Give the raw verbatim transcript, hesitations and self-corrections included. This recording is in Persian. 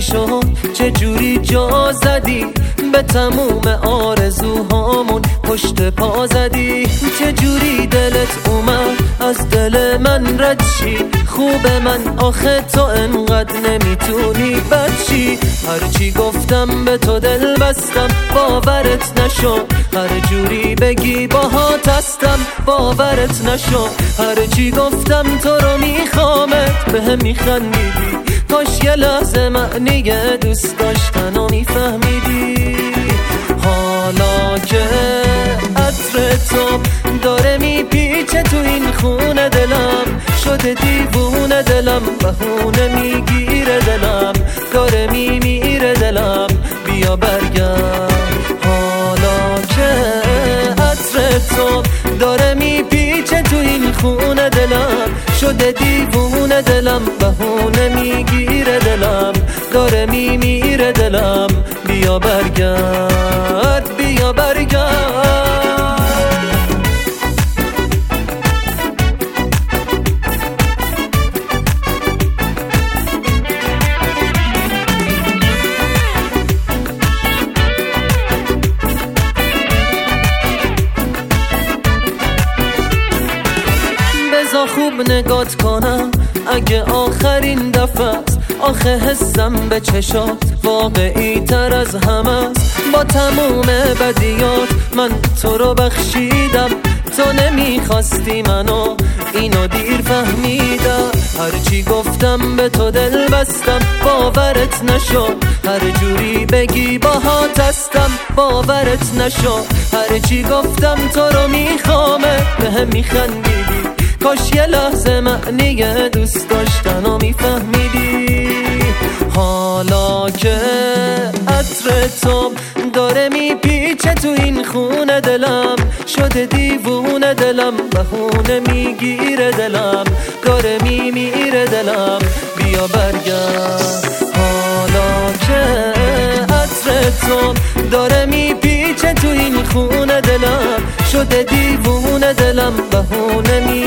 نشد، چه جوری جا زدی به تموم آرزوهامون پشت پا زدی. چه جوری دلت اومد از دل من رد شی، خوب من آخه تو انقدر نمیتونی بچی. هرچی گفتم به تو دل بستم باورت نشد، هر جوری بگی باهات هستم باورت نشد. هرچی گفتم تو رو میخوامت به هم میخندیدی، کاش یه لحظه معنی دوست داشتن رو میفهمیدی. حالا که عطر تو داره میپیچه تو این خونه دلم، شده دیوونه دلم، بهونه میگیره دلم، داره میمیره دلم، بیا برگرد. حالا که عطر تو داره میپیچه تو این خونه دلم، شده دیوونه دلم، بهونه میگیره دلم، داره میمیره دلم، بیا برگرد بیا برگرد. بذار خوب نگات کنم اگه آخرین دفعه است، آخه حسم به چشات واقعی تر از همه است. با تموم بدیات من تو رو بخشیدم، تو نمیخواستی منو اینو دیر فهمیدم. هرچی گفتم به تو دل بستم باورت نشد، هر جوری بگی باهات هستم باورت نشد. هرچی گفتم تو رو میخوامت به هم میخندیدی، کاش یه لحظه معنی دوست داشتن رو میفهمیدی. حالا که عطر تو داره میپیچه تو این خونه دلم، شده دیوونه دلم، بهونه میگیره دلم، داره میمیره دلم، بیا برگرد. حالا که عطر تو داره میپیچه تو این خونه دلم، شده دیوونه دلم، بهونه میگیره